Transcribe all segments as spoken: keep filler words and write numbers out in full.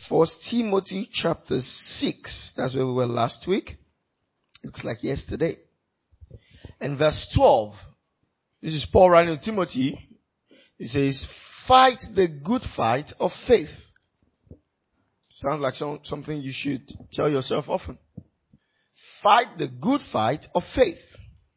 First Timothy chapter six. That's where we were last week. Looks like yesterday. And verse twelve. This is Paul writing to Timothy. He says, fight the good fight of faith. Sounds like some, something you should tell yourself often. Fight the good fight of faith.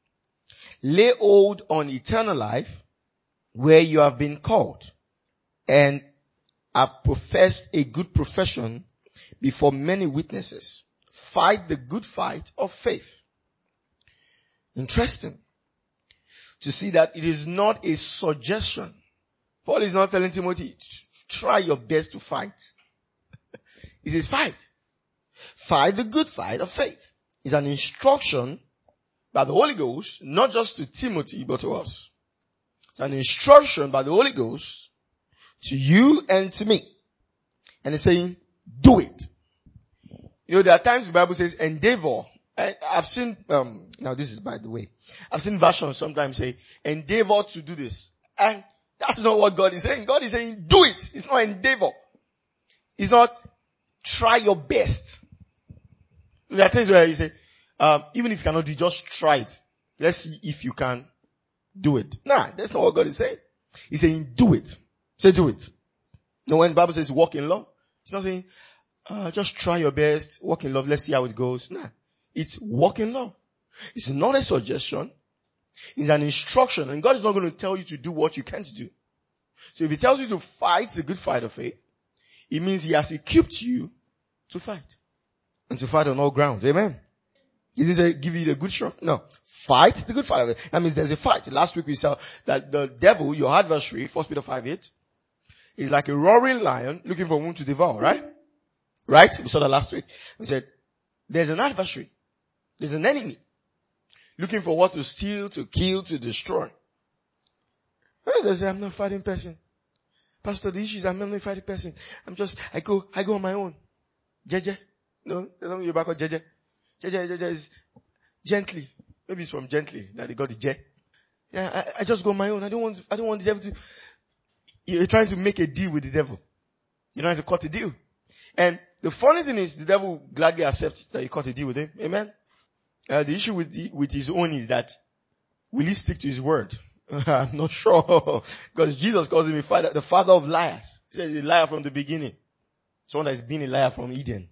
Lay hold on eternal life where you have been called and have professed a good profession before many witnesses. Fight the good fight of faith. Interesting to see that it is not a suggestion. Paul is not telling Timothy, try your best to fight. He says fight. Fight the good fight of faith. It's an instruction by the Holy Ghost, not just to Timothy, but to us. It's an instruction by the Holy Ghost to you and to me. And it's saying, do it. You know, there are times the Bible says endeavor. I, I've seen, um, now this is by the way, I've seen versions sometimes say, endeavor to do this. And that's not what God is saying. God is saying, do it. It's not endeavor. It's not try your best. There are things where you say, um, even if you cannot do it, just try it. Let's see if you can do it. Nah, that's not what God is saying. He's saying, do it. Say, do it. No, when the Bible says walk in love, it's not saying, uh, just try your best, walk in love, let's see how it goes. Nah, it's walk in love. It's not a suggestion. It's an instruction, and God is not going to tell you to do what you can't do. So if He tells you to fight the good fight of faith, it means He has equipped you to fight. And to fight on all grounds. Amen. He didn't say give you the good shot. No. Fight the good fight of faith. That means there's a fight. Last week we saw that the devil, your adversary, First Peter five eight, is like a roaring lion looking for whom to devour, right? Right? We saw that last week. We said, there's an adversary. There's an enemy looking for what to steal, to kill, to destroy. They say, I'm not a fighting person. Pastor, the issue is I'm not a fighting person. I'm just, I go, I go on my own. Jeje. No, there's something you back on Jeje. Jeje, Jeje is gently. Maybe it's from gently that they got the J. Yeah, I, I just go on my own. I don't want, I don't want the devil to, you're trying to make a deal with the devil. You're trying to cut a deal. And the funny thing is the devil will gladly accept that you cut a deal with him. Amen. Uh, the issue with the, with his own is that will he stick to his word? I'm not sure. Because Jesus calls him a father, the father of liars. He said he's a liar from the beginning. Someone that's been a liar from Eden.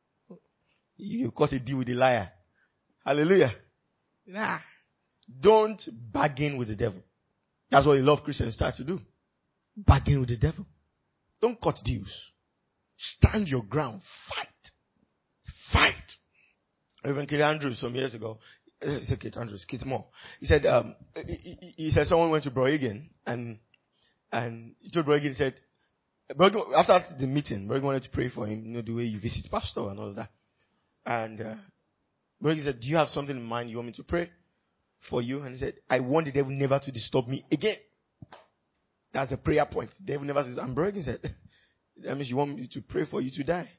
You cut a deal with a liar. Hallelujah. Nah. Don't bargain with the devil. That's what a lot of Christians start to do. Bargain with the devil. Don't cut deals. Stand your ground. Fight. Fight. Reverend Kate Andrews some years ago, uh, he said Kate Andrews, Kate Moore. He said, um, he, he, he said someone went to Broygan and, and he told Broygan, he said, Broygan, after the meeting, Broygan wanted to pray for him, you know, the way you visit pastor and all of that. And, uh, Broygan said, do you have something in mind you want me to pray for you? And he said, I want the devil never to disturb me again. That's the prayer point. The devil never says, and Broygan said, that means you want me to pray for you to die.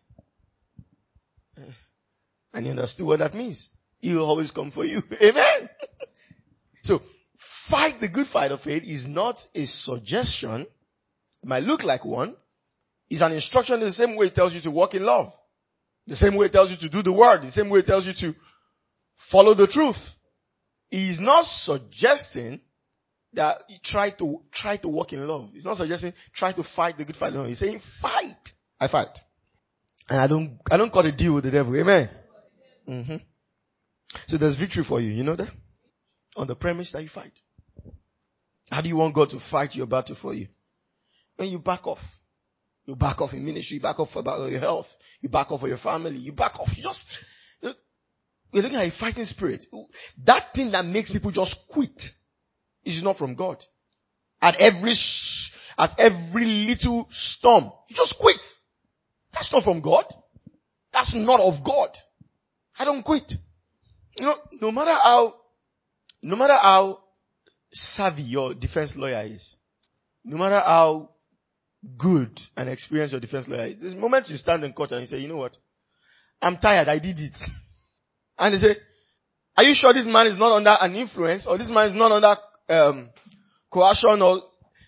Uh, And he understood what that means. He'll always come for you. Amen. So, fight the good fight of faith is not a suggestion. It might look like one. It's an instruction in the same way it tells you to walk in love. The same way it tells you to do the word. The same way it tells you to follow the truth. He's not suggesting that you try to, try to walk in love. He's not suggesting try to fight the good fight of love. He's saying fight. I fight. And I don't, I don't cut a deal with the devil. Amen. Mm-hmm. So there's victory for you. You know that? On the premise that you fight. How do you want God to fight your battle for you? When you back off. You back off in ministry. You back off about your health. You back off for your family. You back off. You just, we're looking at a fighting spirit. That thing that makes people just quit is not from God. At every, at every little storm, you just quit. That's not from God. That's not of God. I don't quit. You know, no matter how, no matter how savvy your defense lawyer is, no matter how good and experienced your defense lawyer is, there's a moment you stand in court and you say, you know what? I'm tired. I did it. And they say, are you sure this man is not under an influence or this man is not under, um, coercion or,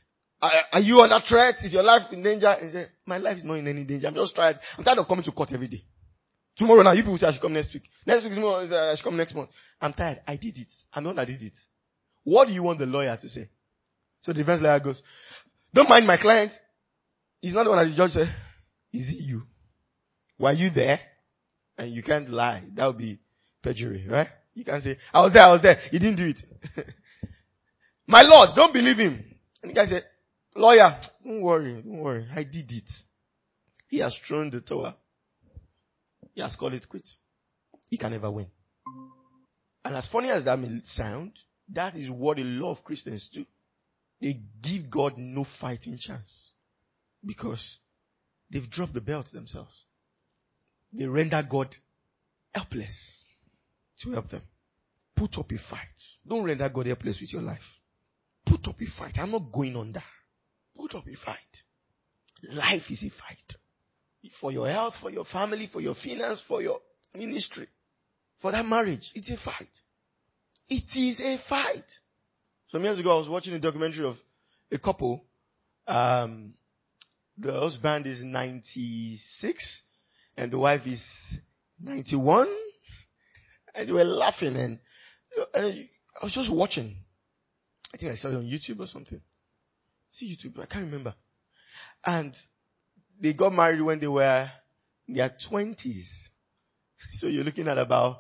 Are, are you under threat? Is your life in danger? He said, my life is not in any danger. I'm just tired. I'm tired of coming to court every day. Tomorrow now, you people say I should come next week. Next week, tomorrow, I should come next month. I'm tired. I did it. I'm the one that did it. What do you want the lawyer to say? So the defense lawyer goes, don't mind my client. He's not the one that the judge said. Is it you? Were you there? And you can't lie. That would be perjury, right? You can't say, I was there, I was there. He didn't do it. My Lord, don't believe him. And the guy said, lawyer, don't worry, don't worry. I did it. He has thrown the tower. He has called it quits. He can never win. And as funny as that may sound, that is what a lot of Christians do. They give God no fighting chance. Because they've dropped the belt themselves. They render God helpless to help them. Put up a fight. Don't render God helpless with your life. Put up a fight. I'm not going on that. Put up a fight. Life is a fight. For your health, for your family, for your finance, for your ministry, for that marriage. It's a fight. It is a fight. Some years ago, I was watching a documentary of a couple. Um, the husband is ninety-six and the wife is ninety-one. And they were laughing and, and I was just watching. I think I saw it on YouTube or something. See YouTube, I can't remember. And they got married when they were in their twenties. So you're looking at about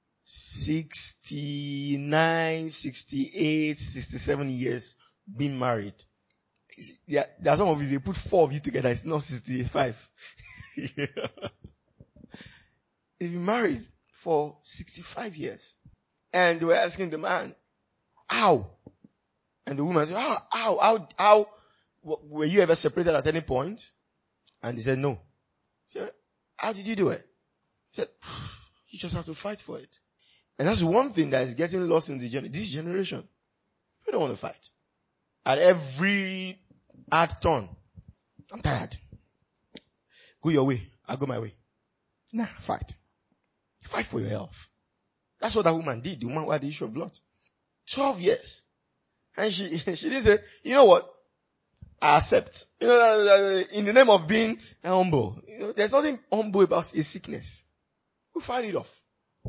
sixty-nine, sixty-eight, sixty-seven years being married. Yeah, there are some of you, they put four of you together, it's not sixty-five. Yeah. They've been married for sixty-five years. And they were asking the man, how? And the woman said, how, how, how, how, were you ever separated at any point? And he said, no. He said, how did you do it? He said, you just have to fight for it. And that's one thing that is getting lost in the gen- this generation. We don't want to fight. At every hard turn, I'm tired. Go your way. I'll go my way. Nah, fight. Fight for your health. That's what that woman did. The woman who had the issue of blood. Twelve years. And she, she didn't say, you know what? I accept. You know, in the name of being humble. You know, there's nothing humble about a sickness. We fight it off.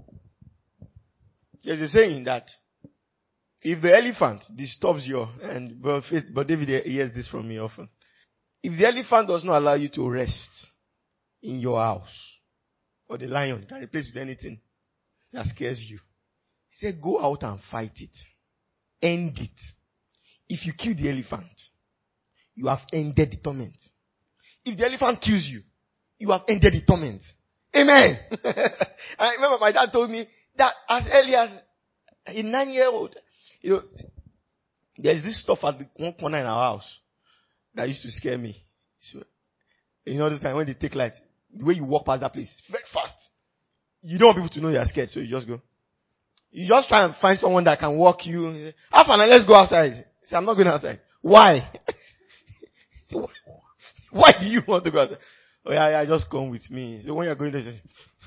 There's a saying that if the elephant disturbs you, and but, but David hears this from me often. If the elephant does not allow you to rest in your house, or the lion can replace with anything that scares you, he said, go out and fight it. End it. If you kill the elephant, you have ended the torment. If the elephant kills you, you have ended the torment. Amen. I remember my dad told me that as early as a nine-year-old, you know, there's this stuff at the one corner in our house that used to scare me. So, you know, this time when they take light, the way you walk past that place, very fast. You don't want people to know you're scared, so you just go. You just try and find someone that can walk you. Half an hour, let's go outside. Say, I'm not going outside. Why? Say, why? Why do you want to go outside? Oh yeah, yeah, just come with me. So when you're going there, say,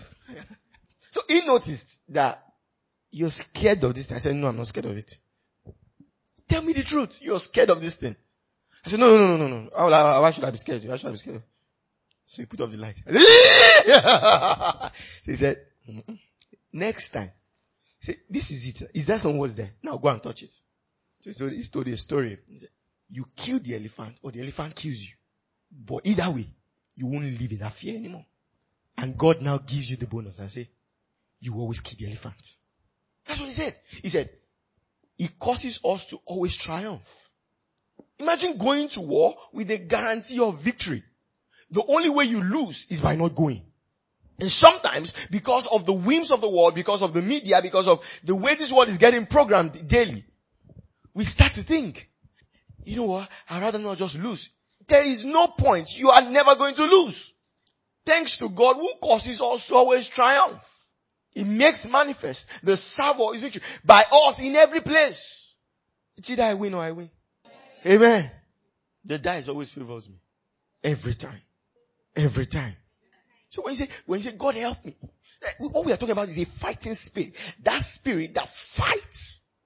so he noticed that you're scared of this thing. I said, no, I'm not scared of it. Tell me the truth. You're scared of this thing. I said, no, no, no, no, no. Why, why should I be scared? Why should I be scared? So he put off the light. He said, mm-mm. Next time. He said, this is it. Is that some words there? Now go and touch it. So he told you a story. He said, you kill the elephant or the elephant kills you. But either way, you won't live in that fear anymore. And God now gives you the bonus and say, you always kill the elephant. That's what he said. He said, it causes us to always triumph. Imagine going to war with a guarantee of victory. The only way you lose is by not going. And sometimes, because of the whims of the world, because of the media, because of the way this world is getting programmed daily, we start to think, you know what, I'd rather not just lose. There is no point. You are never going to lose. Thanks to God who causes us to always triumph. He makes manifest the salvo of his victory by us in every place. It's either I win or I win. Amen. The dice always favors me. Every time. Every time. So when you say, when you say, God help me, what we are talking about is a fighting spirit. That spirit that fights.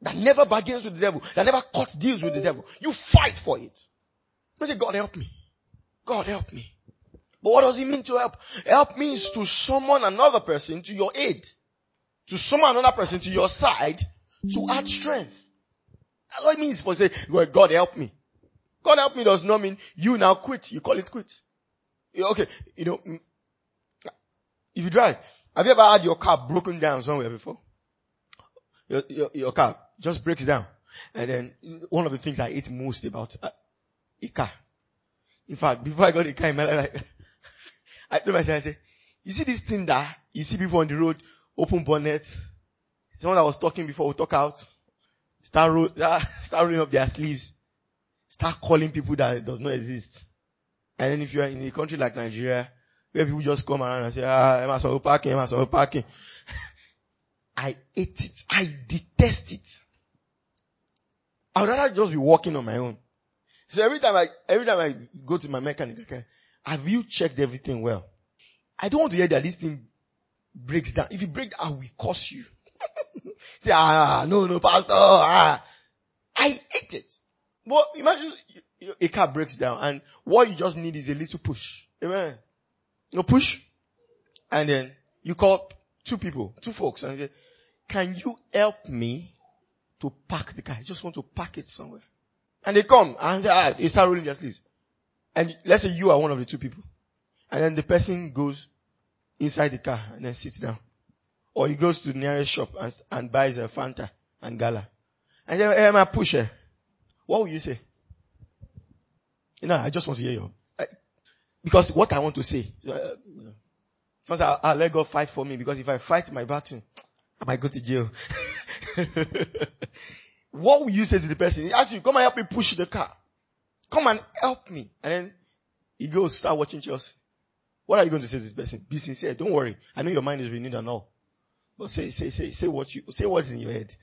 that never bargains with the devil, that never cuts deals with the devil. You fight for it. You say, God help me. God help me. But what does it mean to help? Help means to summon another person to your aid. To summon another person to your side to add strength. That's what it means for say, God help me. God help me does not mean you now quit. You call it quit. Okay, you know, if you drive, have you ever had your car broken down somewhere before? Your, your, your car just breaks down. And then one of the things I hate most about a car. In fact, before I got a car in my life, like, I told myself, I said, you see this thing that you see people on the road, open bonnet, someone that was talking before will talk out, start, roll, start rolling up their sleeves, start calling people that does not exist. And then if you are in a country like Nigeria, where people just come around and say, ah, Emma Soro parking, Emma Soro parking. I hate it. I detest it. I would rather just be walking on my own. So every time I, every time I go to my mechanic, okay, have you checked everything well? I don't want to hear that this thing breaks down. If it breaks down, I will curse you. Say, ah, no, no, pastor, ah. I hate it. But imagine a car breaks down and what you just need is a little push. Amen. No push. And then you call two people, two folks and say, can you help me to park the car? I just want to park it somewhere. And they come and ah, they start rolling their sleeves. And let's say you are one of the two people. And then the person goes inside the car and then sits down. Or he goes to the nearest shop and, and buys a Fanta and Gala. And then, hey, my pusher. What will you say? You know, I just want to hear you. I, because what I want to say, uh, first I'll, I'll let God fight for me, because if I fight my battle, I might go to jail. What will you say to the person? He asks you, come and help me push the car. Come and help me. And then he goes, start watching Chelsea. What are you going to say to this person? Be sincere. Don't worry. I know your mind is renewed and all. But say, say, say, say what you, say what's in your head.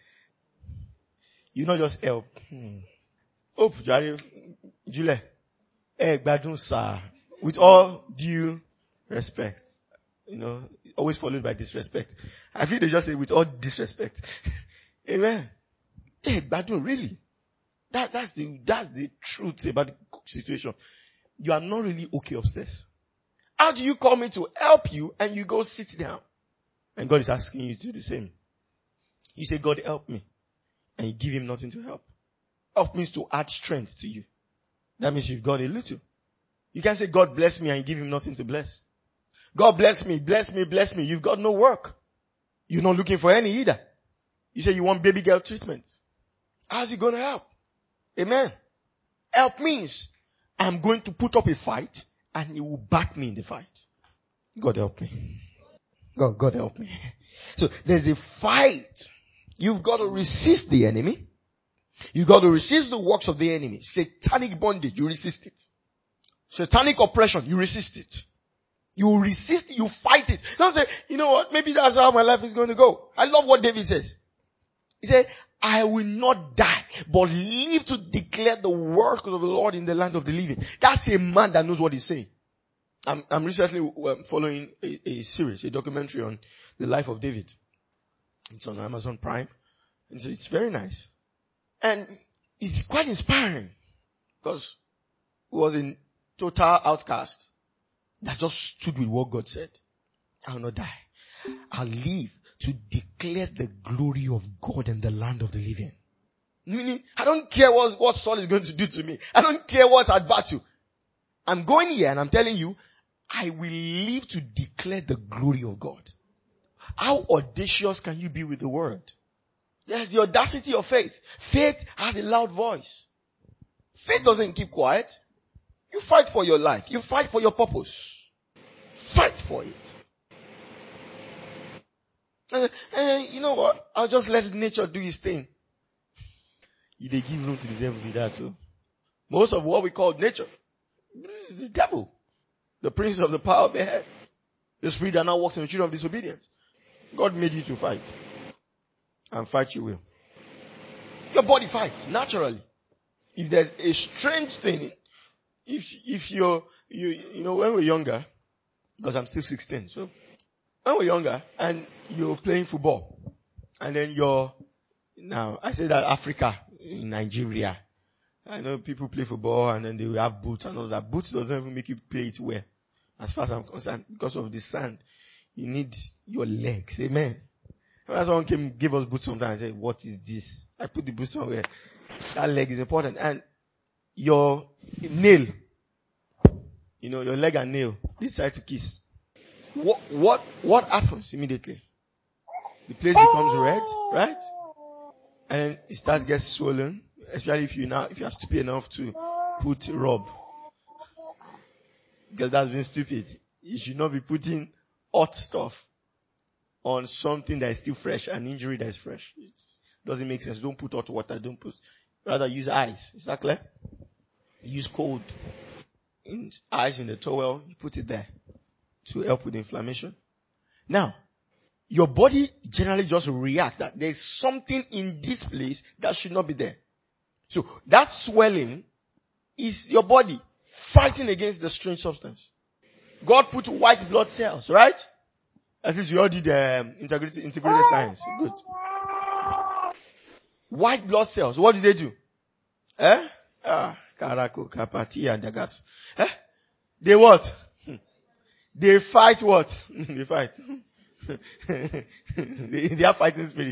You not just help. Hmm. Oh, Julie. Eh, badun sir. With all due respect. You know, always followed by disrespect. I feel they just say with all disrespect. Amen. Eh, badun, really? That, that's the, that's the truth about the situation. You are not really okay upstairs. How do you call me to help you and you go sit down? And God is asking you to do the same. You say, God help me. And you give him nothing to help. Help means to add strength to you. That means you've got a little. You can't say, God bless me and you give him nothing to bless. God bless me, bless me, bless me. You've got no work. You're not looking for any either. You say you want baby girl treatment. How's it going to help? Amen. Help means I'm going to put up a fight and he will back me in the fight. God help me. God, God help me. So there's a fight. You've got to resist the enemy. You've got to resist the works of the enemy. Satanic bondage, you resist it. Satanic oppression, you resist it. You resist it, you fight it. Don't say, you know what, maybe that's how my life is going to go. I love what David says. He said, I will not die, but live to declare the works of the Lord in the land of the living. That's a man that knows what he's saying. I'm, I'm recently um, following a, a series, a documentary on the life of David. It's on Amazon Prime. And so it's very nice. And it's quite inspiring because he was in total outcast that just stood with what God said. I will not die. I'll live to declare the glory of God in the land of the living. Meaning, I don't care what, what Saul is going to do to me. I don't care what's at battle. I'm going here and I'm telling you, I will live to declare the glory of God. How audacious can you be with the word? There's the audacity of faith. Faith has a loud voice. Faith doesn't keep quiet. You fight for your life. You fight for your purpose. Fight for it. And, and you know what? I'll just let nature do its thing. You they give room to the devil with that too. Most of what we call nature is the devil. The prince of the power of the head. The spirit that now walks in the children of disobedience. God made you to fight. And fight you will. Your body fights naturally. If there's a strange thing, if, if you're, you, you know, when we're younger, because I'm still sixteen, so when we're younger and you're playing football and then your, Now, I say that Africa, in Nigeria, I know people play football and then they will have boots and all that. Boots doesn't even make you play it well. As far as I'm concerned, because of the sand, you need your legs. Amen. When someone came, give us boots sometimes, I said, what is this? I put the boots somewhere. That leg is important. And your nail, you know, your leg and nail, decide to kiss. What, what, what happens immediately? The place becomes red, right? And then it starts to get swollen, especially if you now, if you are stupid enough to put rub. Because that's been stupid. You should not be putting hot stuff on something that is still fresh, an injury that is fresh. It doesn't make sense. Don't put hot water. Don't put, rather use ice. Is that clear? Use cold in ice in the towel. You put it there to help with inflammation. Now, your body generally just reacts that there's something in this place that should not be there. So that swelling is your body fighting against the strange substance. God put white blood cells, right? At least you all did um, integrated, integrated science. Good. White blood cells, what do they do? Eh? Ah, Karako, Kapati, and Dagas. Eh? They what? They fight what? They fight. they, they are fighting spirit.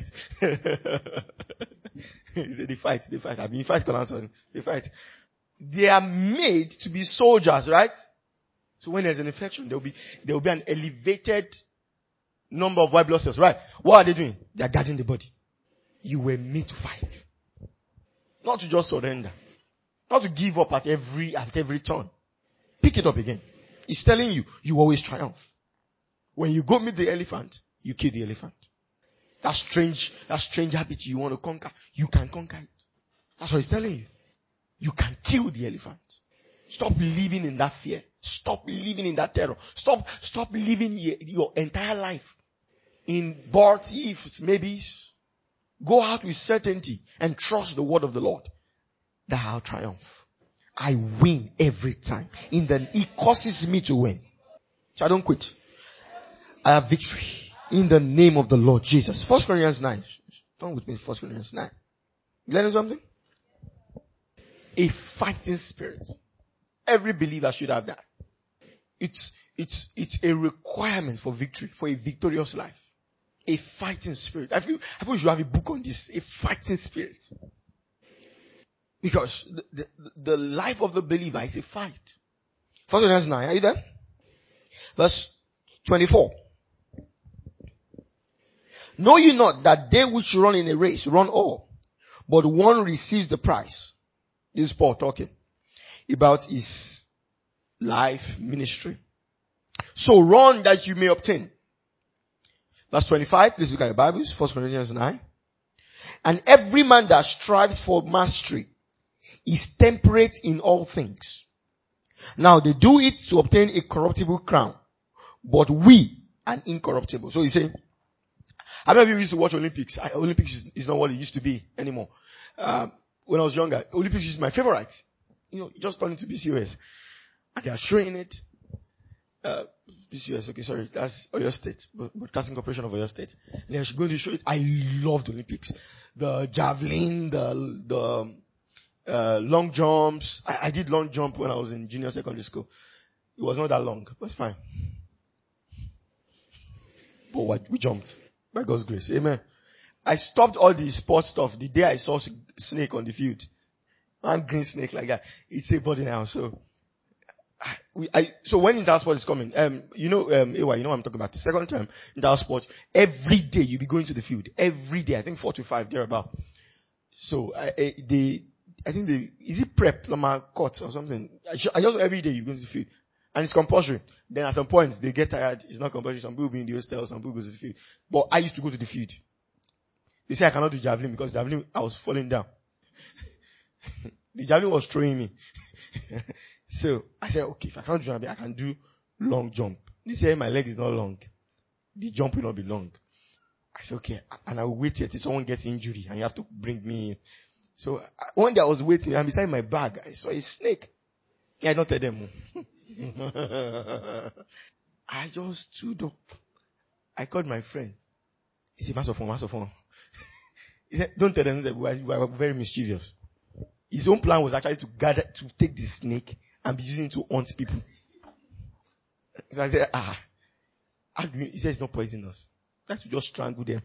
They fight, they fight. I mean, fight, they fight. They are made to be soldiers, right? So when there's an infection, there will be, there will be an elevated number of white blood cells, right? What are they doing? They are guarding the body. You were made to fight. Not to just surrender. Not to give up at every, at every turn. Pick it up again. It's telling you, you always triumph. When you go meet the elephant, you kill the elephant. That strange, that strange habit you want to conquer, you can conquer it. That's what it's telling you. You can kill the elephant. Stop living in that fear. Stop living in that terror. Stop, stop living your, your entire life in but ifs, maybe. Go out with certainty and trust the word of the Lord. That I'll triumph. I win every time. In the, He causes me to win. So I don't quit. I have victory in the name of the Lord Jesus. First Corinthians nine. Don't with me, First Corinthians nine. You learning something? A fighting spirit. Every believer should have that. It's, it's, it's a requirement for victory, for a victorious life. A fighting spirit. I feel, I feel you should have a book on this. A fighting spirit. Because the, the, the life of the believer is a fight. First Corinthians nine. Are you there? Verse twenty-four. Know you not that they which run in a race run all, but one receives the prize. This is Paul talking about his life ministry. So run that you may obtain. Verse twenty-five, please look at your Bibles, First Corinthians nine. And every man that strives for mastery is temperate in all things. Now they do it to obtain a corruptible crown, but we an incorruptible. So he's saying, how many of you used to watch Olympics? I, Olympics is, is not what it used to be anymore. Um, when I was younger, Olympics is my favorite. You know, just turn into B C O S. And they are showing it. Uh, B C O S, okay, sorry, that's Oyo State, Broadcasting Corporation of Oyo State. And they are going to show it. I loved Olympics. The javelin, the, the, uh, long jumps. I, I did long jump when I was in junior secondary school. It was not that long, but it's fine. But what, we jumped. By God's grace. Amen. I stopped all the sports stuff the day I saw snake on the field. One green snake like that. It's a body now. So, I, we, I, so when Intersport is coming, um, you know, um, Ewa, you know what I'm talking about. The second time, Intersport, every day you'll be going to the field. Every day. I think four to five, thereabout. So, I, I, they, I think they, is it prep, Lama Court or something? I, I just, every day you go to the field. And it's compulsory. Then at some point, they get tired. It's not compulsory. Some people will be in the hostel, some people go to the field. But I used to go to the field. They say I cannot do javelin because javelin, I was falling down. The javelin was throwing me. So I said, okay, if I can't do javelin, I can do long jump. They say my leg is not long. The jump will not be long. I said, okay. And I will wait here till someone gets injury and you have to bring me in. So one day I was waiting and beside my bag, I saw a snake. Yeah, I don't tell them. I just stood up. I called my friend. He said, Master phone, Master phone. He said, don't tell them that we were, we were very mischievous. His own plan was actually to gather, to take the snake and be using it to hunt people. So I said, ah, how do you, he said it's not poisonous. That should just strangle them.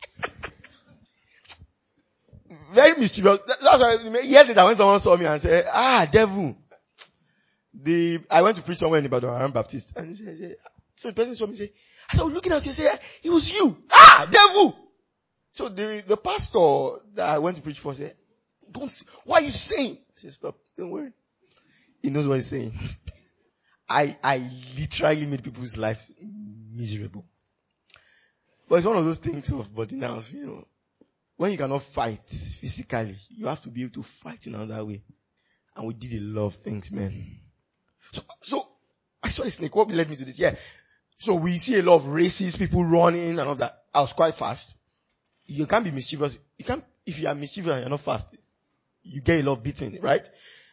Very mischievous. That's why years later when someone saw me and said, ah, devil. The, I went to preach somewhere in Ibadan, I'm Baptist. And he said, he said, so the person saw me and said, I was looking at you and said, it was you. Ah, devil. So the, the pastor that I went to preach for said, don't, what are you saying? I said, stop, don't worry. He knows what he's saying. I, I literally made people's lives miserable. But it's one of those things of body now, you know. When you cannot fight physically, you have to be able to fight in another way. And we did a lot of things, man. So, so, I saw a snake. What led me to this? Yeah. So we see a lot of races, people running and all that. I was quite fast. You can't be mischievous. You can't, if you are mischievous and you're not fast, you get a lot of beating, right?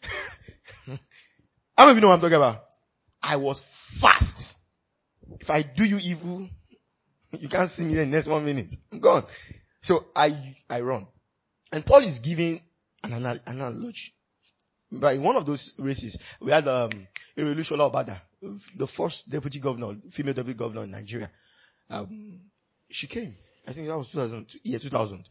How many of you know what I'm talking about? I was fast. If I do you evil, you can't see me in the next one minute. I'm gone. So I, I run. And Paul is giving an anal- analogy. But in one of those races, we had, um, Olosola Obada, the first deputy governor, female deputy governor in Nigeria. Um, she came. I think that was two thousand, year two thousand.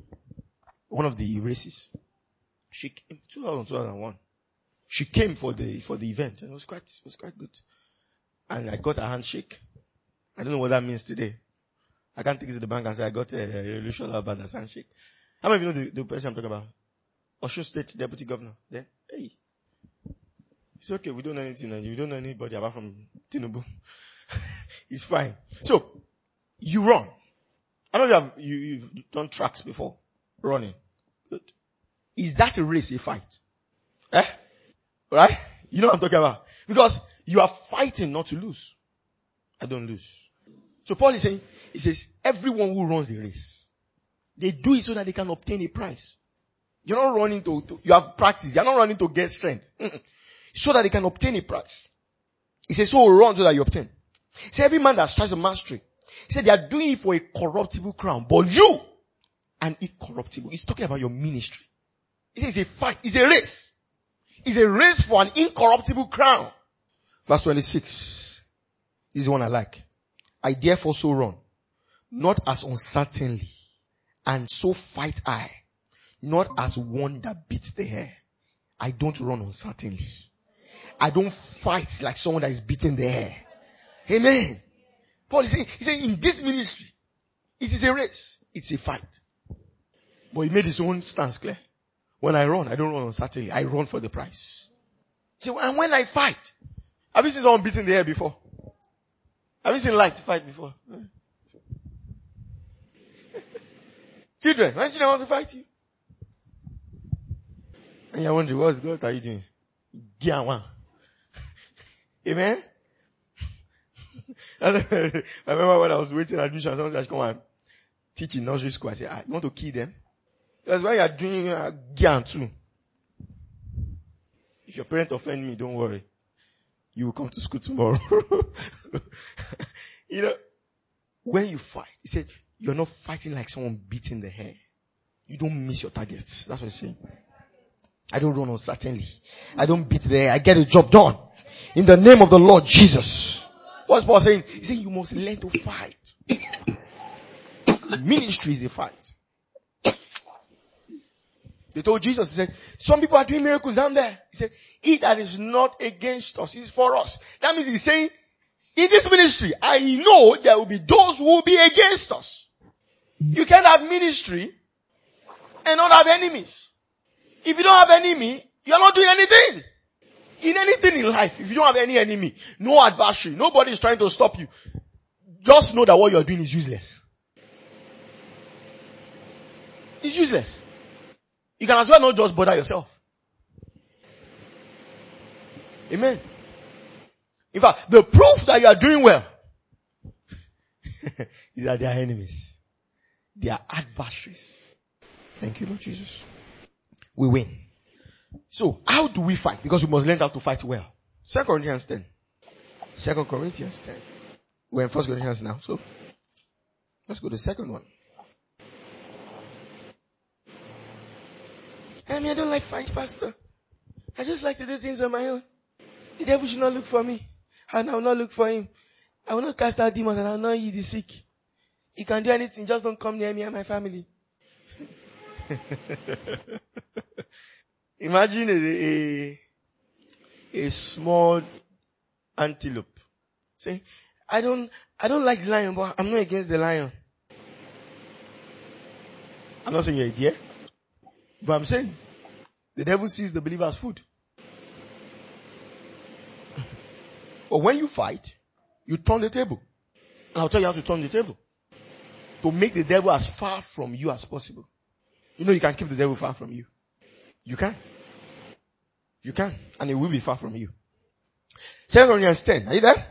One of the races. She came, two thousand, two thousand one. She came for the, for the event and it was quite, it was quite good. And I got a handshake. I don't know what that means today. I can't take it to the bank and say I got a Olosola Obada's handshake. How many of you know the, the person I'm talking about? Osun State Deputy Governor. Then, hey. It's okay, we don't know anything. We don't know anybody apart from Tinubu. It's fine. So, you run. I know you have, you, you've done tracks before. Running. Good. Is that a race, a fight? Eh? Right? You know what I'm talking about? Because you are fighting not to lose. I don't lose. So Paul is saying, he says, everyone who runs a race, they do it so that they can obtain a prize. You're not running to, to you have practice. You're not running to get strength. Mm-mm. So that they can obtain a prize. He says, so run so that you obtain. He said, every man that strives for mastery. He said, they are doing it for a corruptible crown. But you, an incorruptible. He's talking about your ministry. He says, it's a fight. It's a race. It's a race for an incorruptible crown. Verse twenty-six. This is the one I like. I therefore so run, not as uncertainly, and so fight I, not as one that beats the air. I don't run uncertainly. I don't fight like someone that is beating the air. Amen. Paul is saying, he's saying in this ministry, it is a race. It's a fight. But he made his own stance clear. When I run, I don't run uncertainly. I run for the prize. So, and when I fight, have you seen someone beating the air before? Have you seen light fight before? Children, when children want to fight you? And you're wondering, what's God are you doing? Get one. Amen? I remember when I was waiting at admission, someone said, come and teach in nursery school. I said, ah, you want to kill them? That's why you're doing uh, Gian too. If your parent offend me, don't worry. You will come to school tomorrow. You know, when you fight, he said, you're not fighting like someone beating the hair. You don't miss your targets. That's what he's saying. I don't run uncertainly. I don't beat the air. I get the job done. In the name of the Lord Jesus. What's Paul saying? He's saying you must learn to fight. Ministry is a fight. They told Jesus, he said, some people are doing miracles down there. He said, he that is not against us is for us. That means he's saying, in this ministry, I know there will be those who will be against us. You can't have ministry and not have enemies. If you don't have enemy, you're not doing anything. In anything in life, if you don't have any enemy, no adversary, nobody is trying to stop you, just know that what you're doing is useless. It's useless. You can as well not just bother yourself. Amen. In fact, the proof that you are doing well is that they are enemies. They are adversaries. Thank you, Lord Jesus. We win. So, how do we fight? Because we must learn how to fight well. Second Corinthians ten. Second Corinthians ten. We're in First Corinthians now, so let's go to the second one. I mean, I don't like fight, Pastor. I just like to do things on my own. The devil should not look for me. And I will not look for him. I will not cast out demons and I will not heal the sick. He can do anything, just don't come near me and my family. Imagine a, a, a small antelope saying, I don't, I don't like the lion, but I'm not against the lion. I'm not saying you're a deer, but I'm saying the devil sees the believer as food. But when you fight, you turn the table. And I'll tell you how to turn the table. To make the devil as far from you as possible. You know you can keep the devil far from you. You can. You can. And it will be far from you. Second Corinthians ten. Are you there?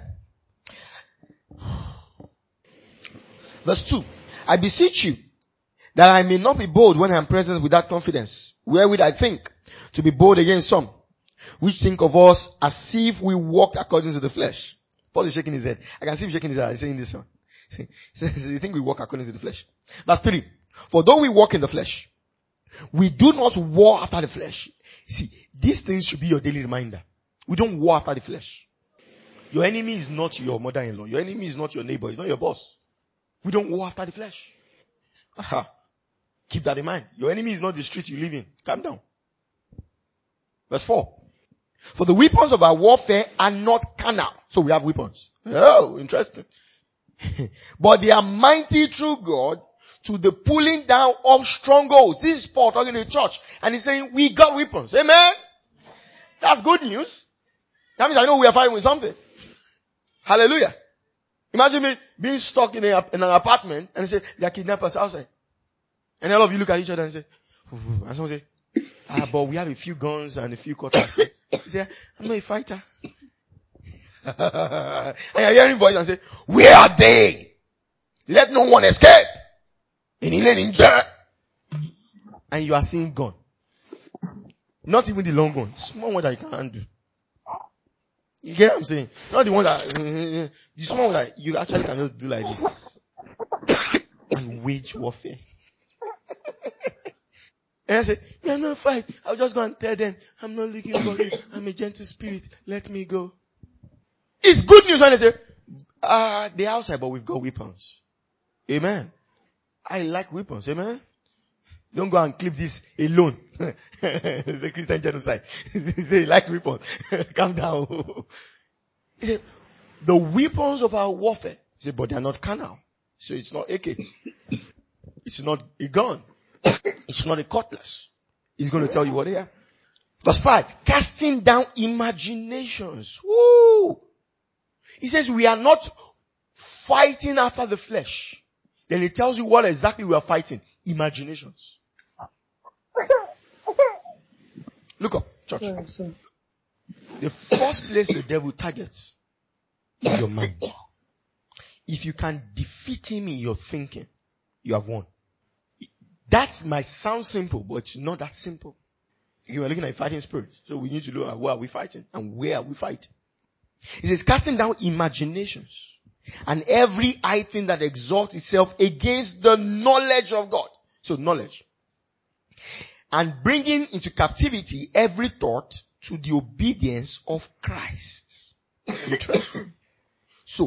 Verse two. I beseech you that I may not be bold when I am present without confidence, wherewith I think to be bold against some, which think of us as if we walked according to the flesh. Paul is shaking his head. I can see him shaking his head. He's saying this one. He says, you think we walk according to the flesh? Verse three. For though we walk in the flesh, we do not war after the flesh. See, these things should be your daily reminder. We don't war after the flesh. Your enemy is not your mother-in-law. Your enemy is not your neighbor. He's not your boss. We don't war after the flesh. Aha. Keep that in mind. Your enemy is not the street you live in. Calm down. Verse four. For the weapons of our warfare are not carnal. So we have weapons. Oh, interesting. But they are mighty through God to the pulling down of strongholds. This is Paul talking to the church. And he's saying, we got weapons. Amen? That's good news. That means I know we are fighting with something. Hallelujah. Imagine me being stuck in, a, in an apartment and say, there are kidnappers outside. And all of you look at each other and say, ooh, and someone say, ah, but we have a few guns and a few cutlasses. You say, I'm not a fighter. And you're hearing voice and say, where are they? Let no one escape. And you are seeing gun. Not even the long gun. Small one that you can handle. You get what I'm saying? Not the one that, the small one that you actually can just do like this. And wage warfare. And I say, yeah, I'm not fight. I'll just go and tell them, I'm not looking for you. I'm a gentle spirit. Let me go. It's good news when they say, ah, uh, they're outside, but we've got weapons. Amen. I like weapons. Amen. Don't go and clip this alone. It's a Christian genocide. He say he likes weapons. Calm down. He said, the weapons of our warfare. He said, but they are not carnal. So it's not A K. It's not a gun. It's not a cutlass. He's going to tell you what they are. Verse five. Casting down imaginations. Woo! He says we are not fighting after the flesh. Then he tells you what exactly we are fighting. Imaginations. Look up, church. The first place the devil targets is your mind. If you can defeat him in your thinking, you have won. That might sound simple, but it's not that simple. You are looking at fighting spirits. So we need to look at where are we fighting and where are we fighting. It is casting down imaginations and every high thing that exalts itself against the knowledge of God. So knowledge. And bringing into captivity every thought to the obedience of Christ. Interesting. So,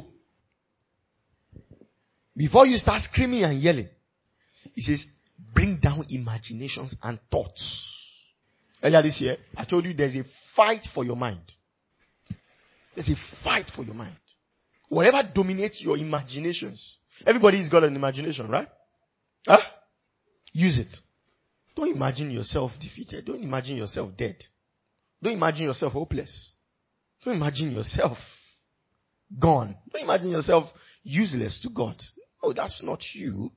before you start screaming and yelling, he says, bring down imaginations and thoughts. Earlier this year, I told you there's a fight for your mind. There's a fight for your mind. Whatever dominates your imaginations. Everybody's got an imagination, right? Huh? Use it. Don't imagine yourself defeated. Don't imagine yourself dead. Don't imagine yourself hopeless. Don't imagine yourself gone. Don't imagine yourself useless to God. Oh, that's not you.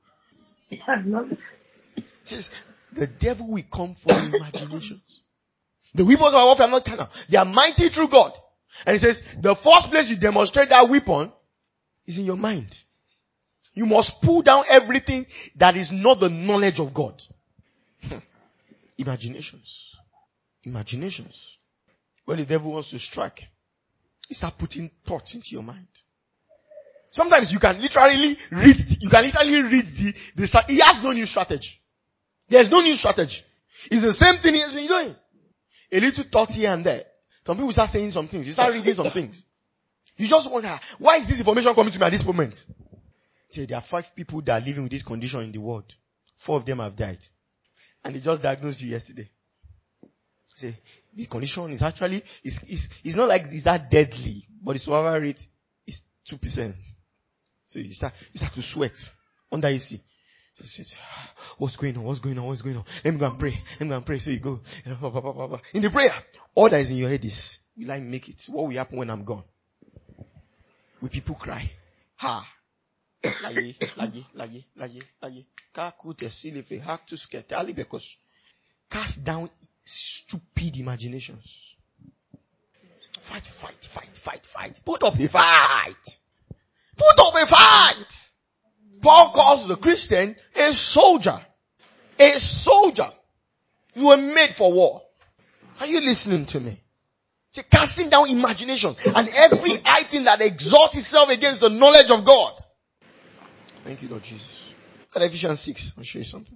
Just, the devil will come for your imaginations. The weapons of our warfare are not carnal. They are mighty through God. And he says, the first place you demonstrate that weapon is in your mind. You must pull down everything that is not the knowledge of God. Imaginations. Imaginations. When the devil wants to strike, he starts putting thoughts into your mind. Sometimes you can literally read, you can literally read the, the, he has no new strategy. There's no new strategy. It's the same thing he has been doing. A little thought here and there. Some people start saying some things. You start reading some things. You just wonder, why is this information coming to me at this moment? Say, there are five people that are living with this condition in the world. Four of them have died. And they just diagnosed you yesterday. Say, this condition is actually, it's, it's, it's not like it's that deadly, but the survival rate is two percent. So you start, you start to sweat under A C. So you say, what's going on? What's going on? What's going on? Let me go and pray. Let me go and pray. So you go. In the prayer, all that is in your head is, will I make it? What will happen when I'm gone? Will people cry? Ha! Laye, laye, laye, laye, laye. Kakute silife, haktu skete, alibekos. Cast down stupid imaginations. Fight, fight, fight, fight, fight. Put up a fight. Put up a fight. Paul calls the Christian a soldier. A soldier. You were made for war. Are you listening to me? See, casting down imagination and every high thing that exalts itself against the knowledge of God. Thank you, Lord Jesus. Look at Ephesians six. I'll show you something.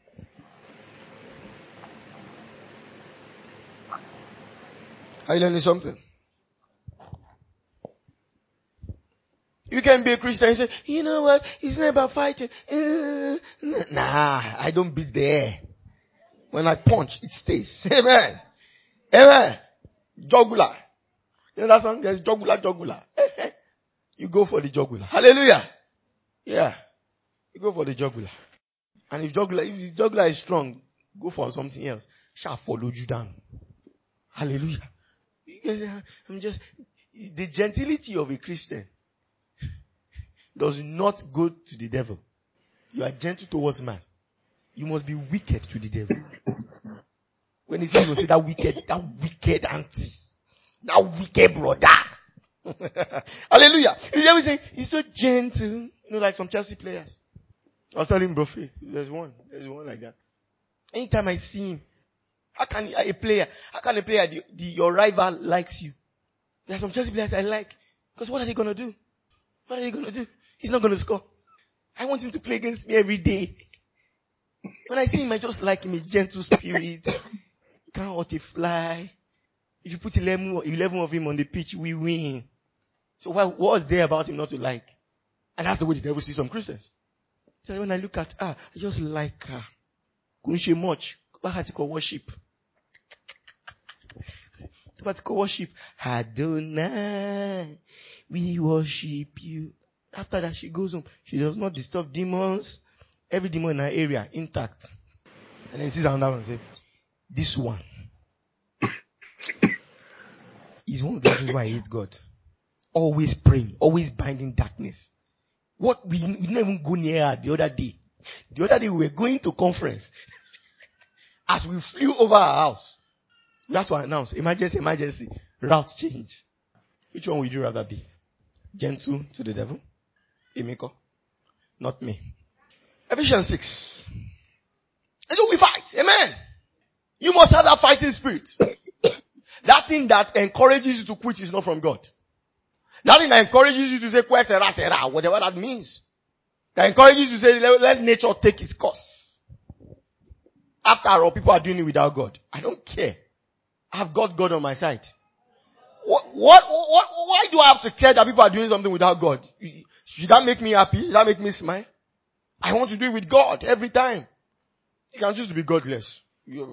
Are you learning something? You can be a Christian and say, you know what? It's not about fighting. Uh, nah, I don't beat the air. When I punch, it stays. Amen. Amen. Jugular. You know that song? There's jugular, jugular. You go for the jugular. Hallelujah. Yeah. You go for the jugular. And if jugular, if the jugular is strong, go for something else. Shall follow you down. Hallelujah. You can say, I'm just, the gentility of a Christian does not go to the devil. You are gentle towards man. You must be wicked to the devil. When he says, you say that wicked, that wicked auntie, that wicked brother. Hallelujah. You hear me saying, he's so gentle. You know, like some Chelsea players. I was telling Bro Faith, there's one, there's one like that. Anytime I see him, how can he, a player, how can a player, the, the, your rival likes you? There are some Chelsea players I like. Because what are they gonna do? What are they gonna do? He's not gonna score. I want him to play against me every day. When I see him, I just like him, a gentle spirit. Can't hurt a fly. If you put eleven, eleven of him on the pitch, we win. So what, what was there about him not to like? And that's the way the devil sees some Christians. So when I look at her, I just like her. Couldn't she much? Practical worship. Practical worship. Adonai, we worship you. After that, she goes home. She does not disturb demons. Every demon in her area, intact. And then sees another one and says, this one is one of the reasons why I hate God. Always praying, always binding darkness. What we, we didn't even go near her the other day. The other day we were going to conference. As we flew over our house, we had to announce, emergency, emergency, route change. Which one would you rather be? Gentle to the devil? Emiko? Not me. Ephesians six. And so we fight. Amen. You must have that fighting spirit. That thing that encourages you to quit is not from God. That thing that encourages you to say, sera, sera, whatever that means. That encourages you to say, let, let nature take its course. After all, people are doing it without God. I don't care. I've got God on my side. What, what, what, why do I have to care that people are doing something without God? Should that make me happy? Should that make me smile? I want to do it with God every time. You can choose to be godless. I'm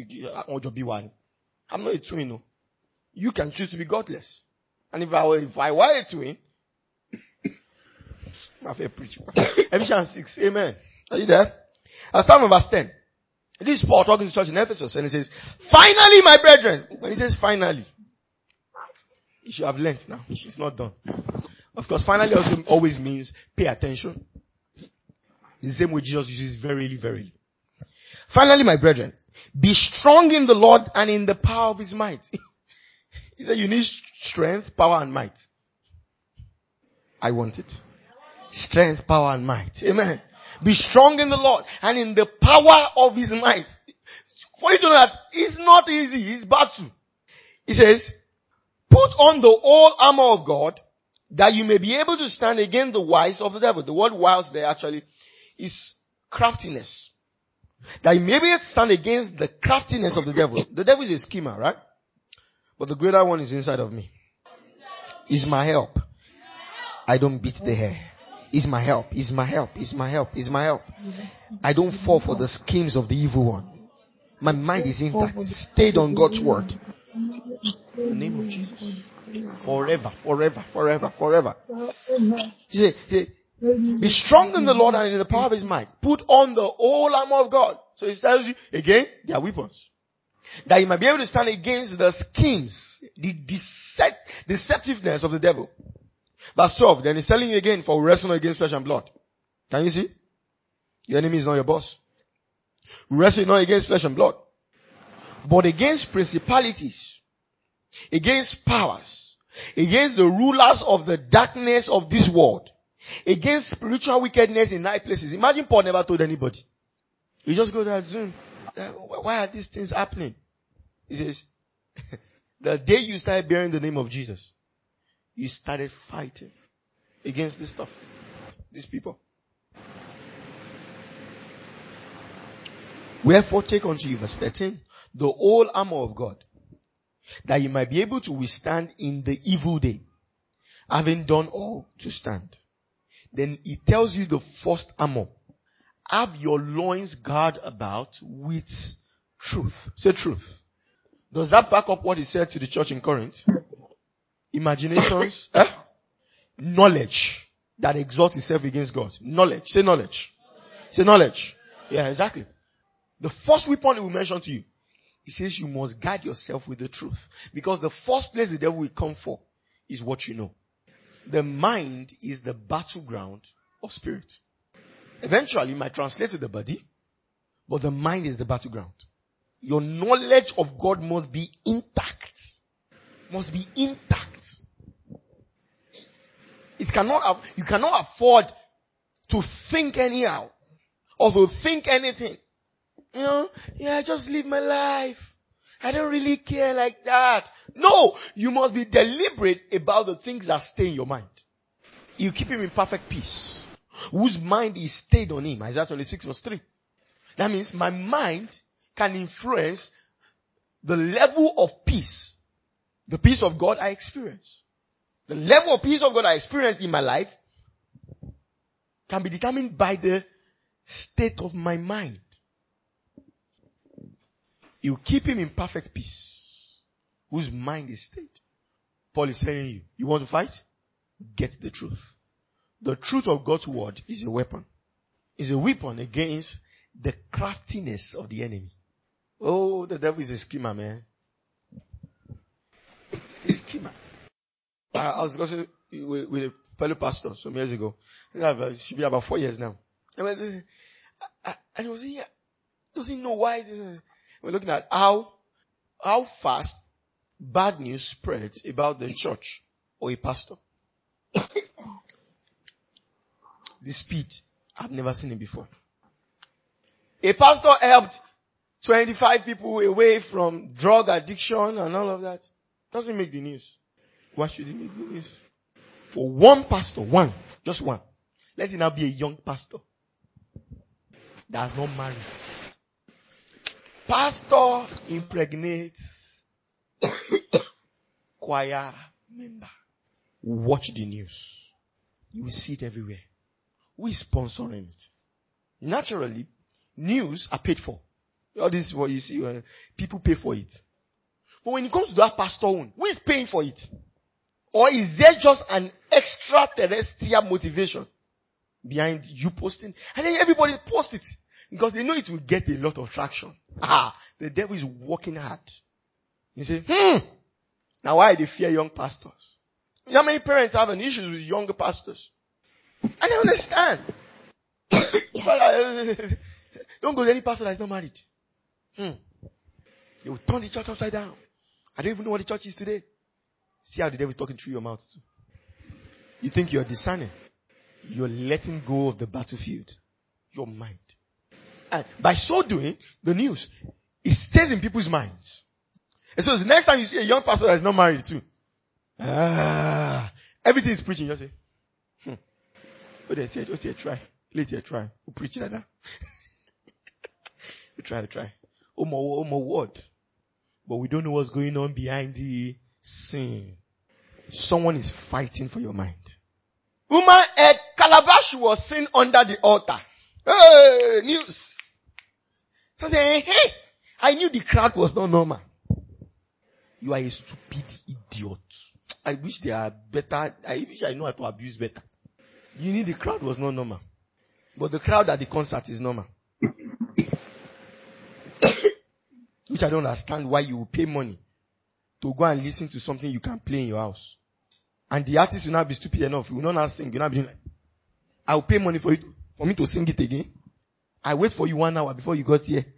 not a twin, no. You can choose to be godless. And if I were, if I were a twin, my favorite preacher. Ephesians six, amen. Are you there? I'll start from verse ten. This is Paul talking to the church in Ephesus, and he says, finally, my brethren. When he says finally, you should have learnt now. It's not done. Of course, finally also always means pay attention. The same way Jesus uses verily, verily. Finally, my brethren, be strong in the Lord and in the power of his might. He said you need strength, power, and might. I want it. Strength, power, and might. Amen. Be strong in the Lord and in the power of his might. For you to know that it's not easy. It's battle. He says, put on the whole armor of God that you may be able to stand against the wiles of the devil. The word wiles there actually is craftiness. That you may be able to stand against the craftiness of the devil. The devil is a schemer, right? But the greater one is inside of me. He's my help. I don't beat the hair. He's my help. He's my help. He's my help. He's my help. I don't fall for the schemes of the evil one. My mind is intact. Stayed on God's word. In the name of Jesus. Forever, forever, forever, forever. He said, he said, be strong in the Lord and in the power of his might. Put on the whole armor of God. So he tells you, again, they are weapons. That you might be able to stand against the schemes, the decept- deceptiveness of the devil. Verse twelve, then he's telling you again, for we wrestle not against flesh and blood. Can you see? Your enemy is not your boss. We wrestle not against flesh and blood, but against principalities, against powers, against the rulers of the darkness of this world, against spiritual wickedness in high places. Imagine Paul never told anybody. You just go there and assume, why are these things happening? He says, the day you started bearing the name of Jesus, you started fighting against this stuff, these people. Wherefore take unto you, verse thirteen, the whole armor of God, that you might be able to withstand in the evil day, having done all to stand. Then he tells you the first armor. Have your loins girded about with truth. Say truth. Does that back up what he said to the church in Corinth? Imaginations, eh? Knowledge that exalts itself against God. Knowledge. Say knowledge. Say knowledge. Yeah, exactly. The first weapon he will mention to you, he says you must guard yourself with the truth. Because the first place the devil will come for is what you know. The mind is the battleground of spirit. Eventually, you might translate to the body, but the mind is the battleground. Your knowledge of God must be intact. Must be intact. It cannot have, you cannot afford to think anyhow or to think anything. You know, yeah, I just live my life. I don't really care like that. No, you must be deliberate about the things that stay in your mind. You keep him in perfect peace, whose mind is stayed on him. Isaiah twenty-six verse three. That means my mind can influence the level of peace, the peace of God I experience. The level of peace of God I experience in my life can be determined by the state of my mind. You keep him in perfect peace, whose mind is stayed. Paul is telling you, you want to fight? Get the truth. The truth of God's word is a weapon. It's a weapon against the craftiness of the enemy. Oh, the devil is a schemer, man. It's a schemer. I, I was discussing with, with a fellow pastor some years ago. It should be about four years now. And he was here. Doesn't know why. We're looking at how, how fast bad news spreads about the church or a pastor. The speed, I've never seen it before. A pastor helped twenty-five people away from drug addiction and all of that. Doesn't make the news. Why should it make the news? For one pastor, one, just one. Let it now be a young pastor that has not married. Pastor impregnates choir member. Watch the news. You will see it everywhere. Who is sponsoring it? Naturally, news are paid for. All this is what you see when people pay for it. But when it comes to that pastor own, who is paying for it? Or is there just an extraterrestrial motivation behind you posting? And then everybody posts it because they know it will get a lot of traction. Ah, the devil is working hard. You say, hmm, now why do they fear young pastors? You know how many parents have an issue with younger pastors? And I understand. Don't go to any pastor that is not married. Hmm. They will turn the church upside down. I don't even know what the church is today. See how the devil is talking through your mouth too. You think you're discerning. You're letting go of the battlefield. Your mind. And by so doing, the news, it stays in people's minds. And so the next time you see a young pastor that is not married too, ah, everything is preaching. You just say, hmm. What they say, just say try. Let's try. Who preach like that? We try, we try. Oh my, oh my word. But we don't know what's going on behind the scene. Someone is fighting for your mind. Woman, a calabash was seen under the altar. Hey, news. So I say, hey, I knew the crowd was not normal. You are a stupid idiot. I wish there are better, I wish I know how to abuse better. You knew the crowd was not normal. But the crowd at the concert is normal. Which I don't understand why you will pay money to go and listen to something you can play in your house. And the artist will not be stupid enough. He will not now sing. You will not be doing like, I will pay money for you to, for me to sing it again. I wait for you one hour before you got here.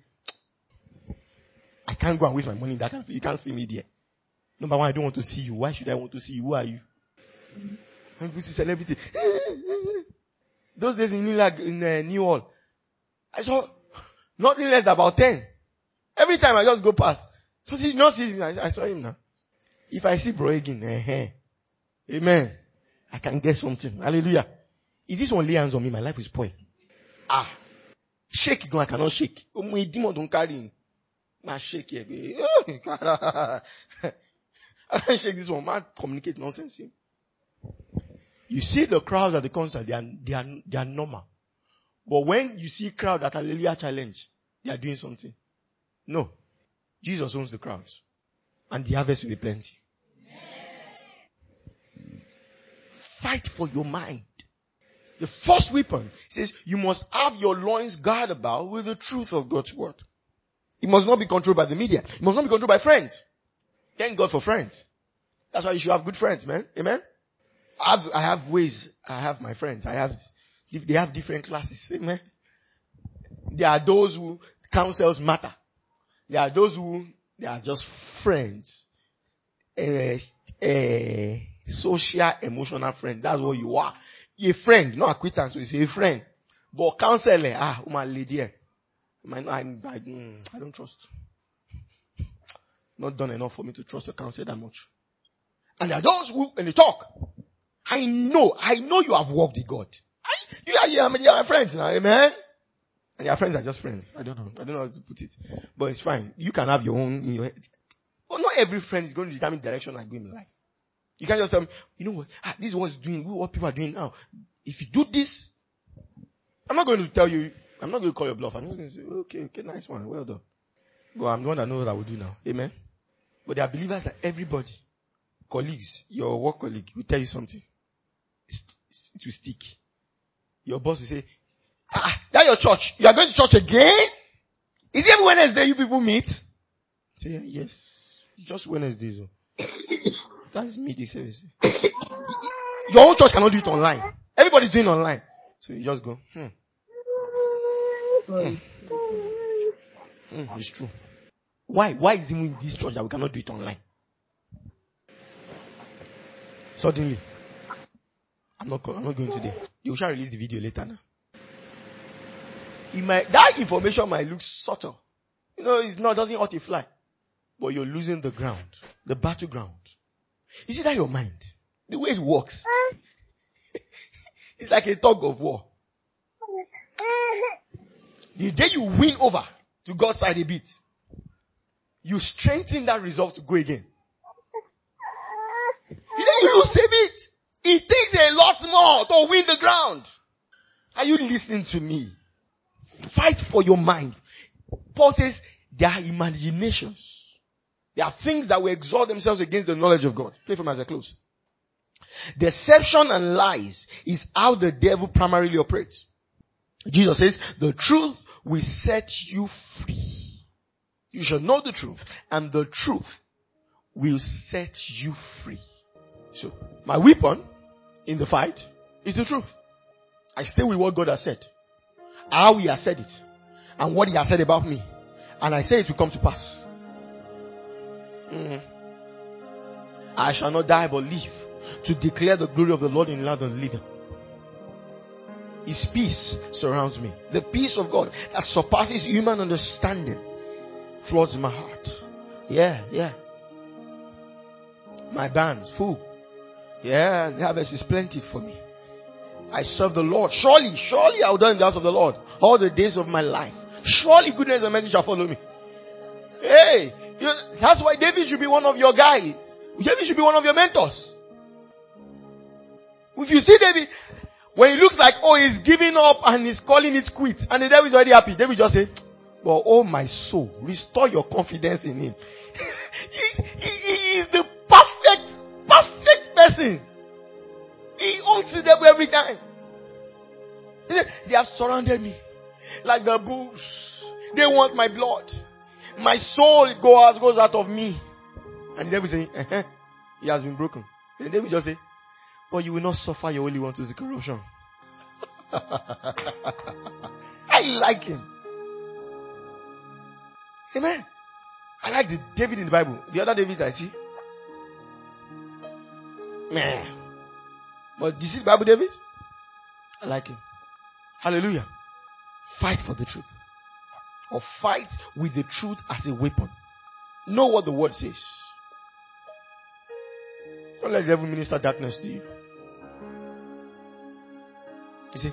I can't go and waste my money in that kind of, you can't see me there. Number one, I don't want to see you. Why should I want to see you? Who are you? When people see celebrity. Those days in New, in uh, New Hall, I saw nothing less than about ten. Every time I just go past. So see, not see me, I, I saw him now. If I see bro again, eh, amen, I can get something. Hallelujah. If this one lay hands on me, my life will spoil. Ah. Shake it, I cannot shake. Oh, my demon don't carry me. Man, shake here, baby. I can't shake this one. Man, communicate nonsense. You see the crowds at the concert, they are, they are, they are normal. But when you see crowd at Hallelujah Challenge, they are doing something. No. Jesus owns the crowds. And the harvest will be plenty. Fight for your mind. The first weapon says you must have your loins guarded about with the truth of God's word. It must not be controlled by the media. It must not be controlled by friends. Thank God for friends. That's why you should have good friends, man. Amen. I have, I have ways. I have my friends. I have, they have different classes. Amen. There are those who counsels matter. There are those who, they are just friends. Uh, uh, social, emotional friends. That's what you are. You're a friend, not acquaintance. So you're a friend. But counselor, ah, my lady, I, I, I, I don't trust. Not done enough for me to trust your counselor that much. And there are those who, when they talk, I know, I know you have worked with God. I, you are, you are, you are friends now, amen? And your friends are just friends. I don't know. I don't know how to put it. But it's fine. You can have your own in your head. But not every friend is going to determine the direction I go in life. You can't just tell me, you know what, ah, this is what's doing, what people are doing now. If you do this, I'm not going to tell you, I'm not going to call your bluff. I'm just going to say, okay, okay, nice one, well done. But I'm the one that knows what I will do now. Amen. But there are believers that everybody, colleagues, your work colleague will tell you something. It will stick. Your boss will say, ah, that's your church. You are going to church again? Is it every Wednesday you people meet? Say, yes. It's just Wednesdays. That is meeting service. Your own church cannot do it online. Everybody's doing online. So you just go, hmm. Hmm. Hmm, it's true. Why? Why is it in this church that we cannot do it online? Suddenly. I'm not, I'm not going today. You shall release the video later now. It might, that information might look subtle. You know, it's not, doesn't hurt a fly. But you're losing the ground. The battleground. You see that your mind? The way it works. It's like a tug of war. The day you win over to God's side a bit, you strengthen that resolve to go again. The day you lose a bit, it takes a lot more to win the ground. Are you listening to me? Fight for your mind. Paul says there are imaginations. There are things that will exalt themselves against the knowledge of God. Play for me as I close. Deception and lies is how the devil primarily operates. Jesus says the truth will set you free. You shall know the truth, and the truth will set you free. So, my weapon in the fight is the truth. I stay with what God has said, how He has said it, and what He has said about me. And I say it will come to pass. Mm-hmm. I shall not die but live to declare the glory of the Lord in the land of the living. His peace surrounds me. The peace of God that surpasses human understanding floods my heart. Yeah, yeah. My barns full. Yeah, the harvest is plenty for me. I serve the Lord. Surely, surely I will dwell in the house of the Lord all the days of my life. surely goodness and mercy shall follow me. Hey, you, that's why David should be one of your guys. David should be one of your mentors. If you see David, when he looks like, oh, he's giving up and he's calling it quits, and the devil is already happy, David just say, well, oh my soul, restore your confidence in him. he, he, he is the perfect, perfect person. He owns the devil every time. They have surrounded me like the bulls. They want my blood. My soul goes, goes out of me. And the devil is saying, uh-huh, he has been broken. And the devil just say, but you will not suffer your only one to see corruption. I like him. Amen. I like the David in the Bible. The other Davids I see. Man. But do you see the Bible David? I like him. Hallelujah. Fight for the truth. Or fight with the truth as a weapon. Know what the word says. Don't let the devil minister darkness to you. You see,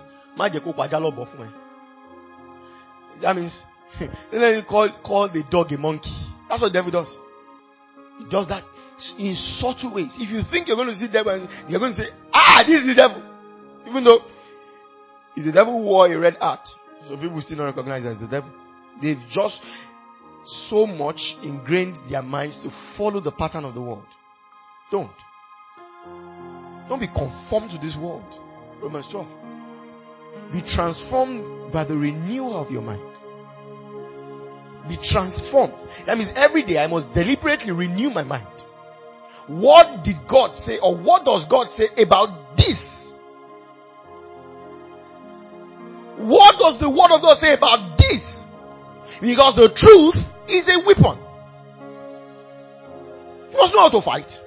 that means then you call call the dog a monkey. That's what the devil does. He does that in subtle ways. If you think you're going to see the devil, and you're going to say, ah, this is the devil. Even though if the devil wore a red hat, some people still don't recognize it as the devil. They've just so much ingrained their minds to follow the pattern of the world. Don't. Don't be conformed to this world. Romans twelve. Be transformed by the renewal of your mind. Be transformed. That means every day I must deliberately renew my mind. What did God say, or what does God say about this? What does the word of God say about this? Because the truth is a weapon. You must know how to fight.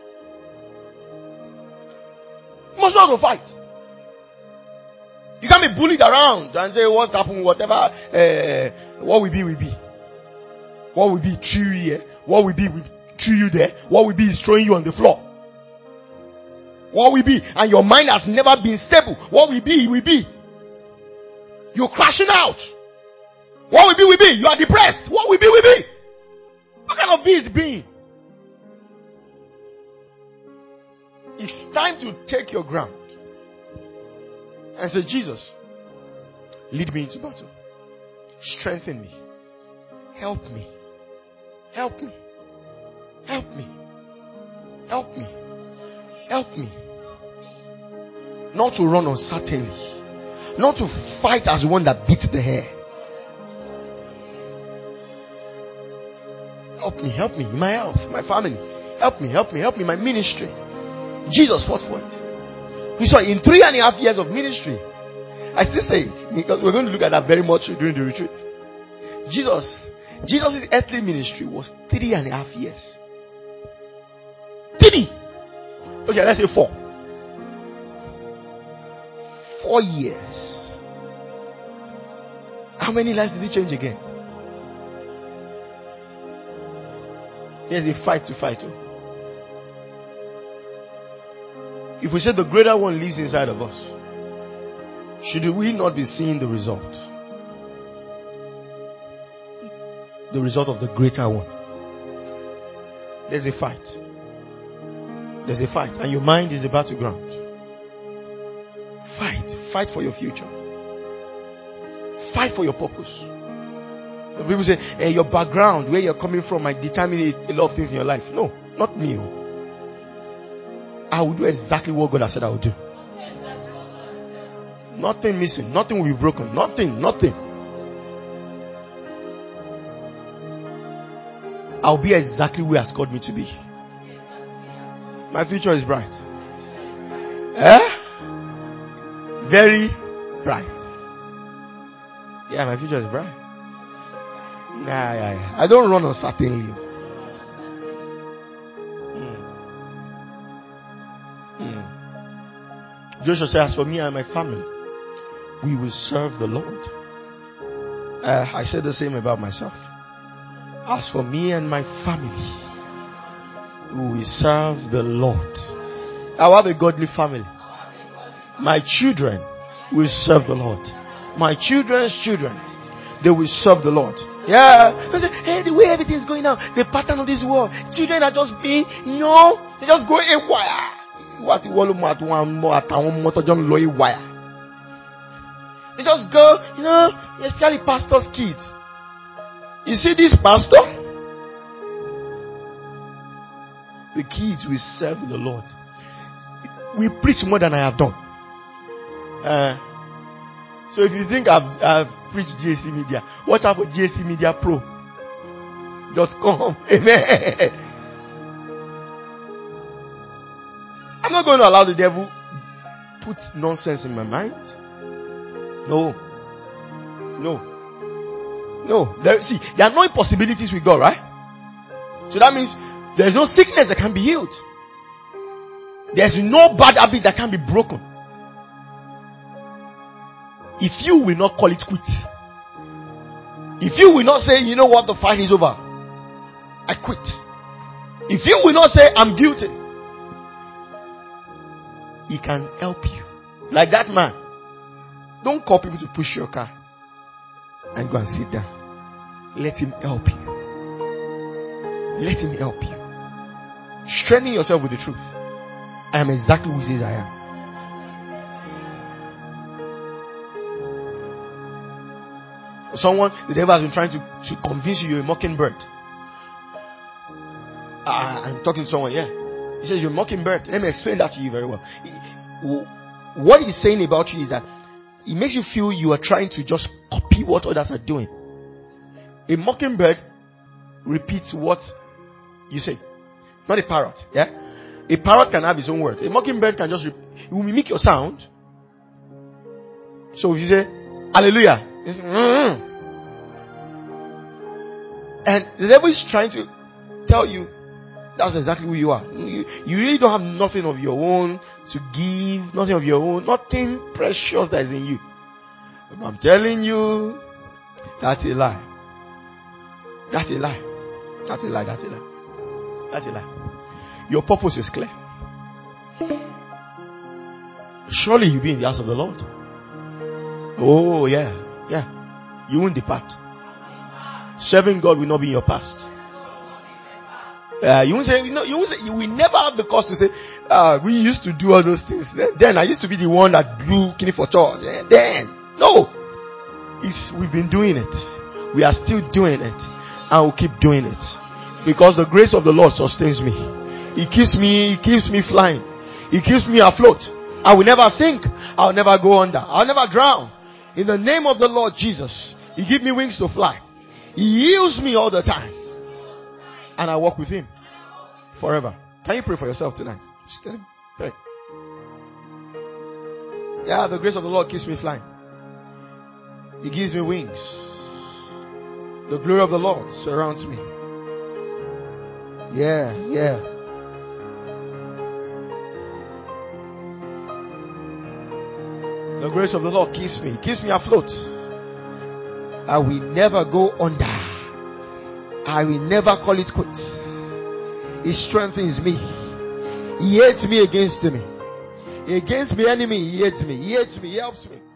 You must know how to fight. You can't be bullied around and say, what's happened, whatever, uh, what will be, will be. What will be, chew you here. What will be, will chew you there. What will be is throwing you on the floor. What will be, and your mind has never been stable. What will be, will be. You're crashing out. What will be, will be. You are depressed. What will be, will be. What kind of be is being? It's time to take your ground and say, Jesus, lead me into battle. Strengthen me. Help me. Help me. Help me. Help me. Help me. Not to run uncertainly. Not to fight as one that beats the hair. Help me. Help me in my health, my family. Help me. Help me. Help me in my ministry. Jesus fought for it. We saw in three and a half years of ministry. I still say it because we're going to look at that very much during the retreat. Jesus, Jesus' earthly ministry was three and a half years. Three. Okay, let's say four. Four years. How many lives did he change again? There's a fight to fight. Oh. If we say the greater one lives inside of us, should we not be seeing the result? The result of the greater one. There's a fight. There's a fight. And your mind is a battleground. Fight. Fight for your future. Fight for your purpose. The people say, hey, your background, where you're coming from, might determine a lot of things in your life. No, not me. I will do exactly what God has said I will do. Nothing missing. Nothing will be broken. Nothing. Nothing. I'll be exactly where He has called me to be. My future is bright. Eh? Very bright. Yeah, my future is bright. Nah, yeah, yeah. I don't run uncertainly. Joshua said, as for me and my family, we will serve the Lord. Uh, I said the same about myself. As for me and my family, we will serve the Lord. I have a godly family. My children will serve the Lord. My children's children. they will serve the Lord. Yeah. They say, hey, the way everything is going now, the pattern of this world, children are just being, you know, they just go haywire. What Walmart one more at one motor John Loy wire. They just go, you know, especially pastors' kids. You see this pastor? The kids will serve the Lord. We preach more than I have done. Uh, so if you think I've, I've preached G S C Media, watch out for G S C Media Pro. Just come. Amen. I'm not going to allow the devil put nonsense in my mind. No. No. No. There, see, there are no impossibilities with God, right? So that means there's no sickness that can be healed. There's no bad habit that can be broken. If you will not call it quits. If you will not say, you know what, the fight is over, I quit. If you will not say, I'm guilty, he can help you. Like that man. Don't call people to push your car and go and sit down. Let him help you. Let him help you. Strengthen yourself with the truth. I am exactly who he says I am. Someone, the devil has been trying to, to convince you you're a mockingbird. Uh, I'm talking to someone, yeah. He says you're a mockingbird. Let me explain that to you very well. He, what he's saying about you is that it makes you feel you are trying to just copy what others are doing. A mockingbird repeats what you say. Not a parrot, yeah? A parrot can have his own words. A mockingbird can just, re- it will mimic your sound. So if you say, hallelujah, it's, mm-hmm. And the devil is trying to tell you that's exactly who you are. You, you really don't have nothing of your own to give, nothing of your own, nothing precious that is in you. But I'm telling you, that's a lie. That's a lie. That's a lie. That's a lie. That's a lie. Your purpose is clear. Surely you'll be in the house of the Lord. Oh yeah, yeah. You won't depart. Serving God will not be in your past. Uh, you won't say, you know, you won't say, you will never have the cause to say, uh, we used to do all those things. Then, then I used to be the one that blew Kini for church. Then, no. It's, we've been doing it. We are still doing it. And we'll keep doing it. Because the grace of the Lord sustains me. He keeps me, He keeps me flying. He keeps me afloat. I will never sink. I'll never go under. I'll never drown. In the name of the Lord Jesus, He gives me wings to fly. He heals me all the time. And I walk with Him forever. Can you pray for yourself tonight? Just get Him. Pray. Yeah, the grace of the Lord keeps me flying. He gives me wings. The glory of the Lord surrounds me. Yeah, yeah. The grace of the Lord keeps me. Keeps me afloat. I will never go under. I will never call it quits. He strengthens me. He hates me against me. Against me enemy, He hates me. He hates me. He helps me.